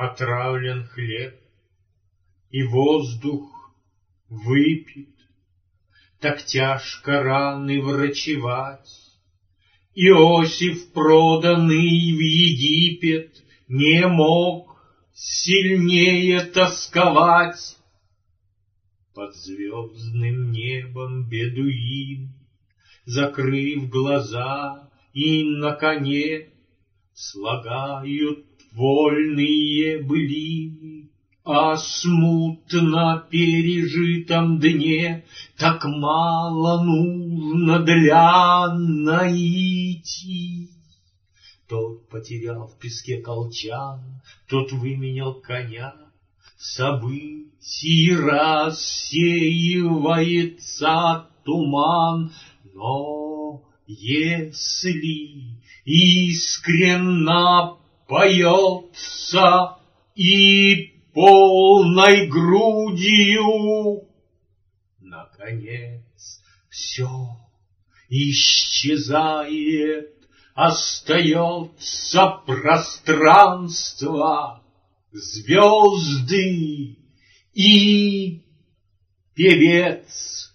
Отравлен хлеб, и воздух выпит, так тяжко раны врачевать. Иосиф, проданный в Египет, не мог сильнее тосковать. Под звездным небом бедуин, закрыв глаза, и на коне слагают вольные былины о смутно пережитом дне. Так мало нужно для наитий. Тот потерял в песке колчан, тот выменял коня. Событий рассеивается туман, но если искренно поется и полной грудью, наконец все исчезает, остается пространство, звезды и певец.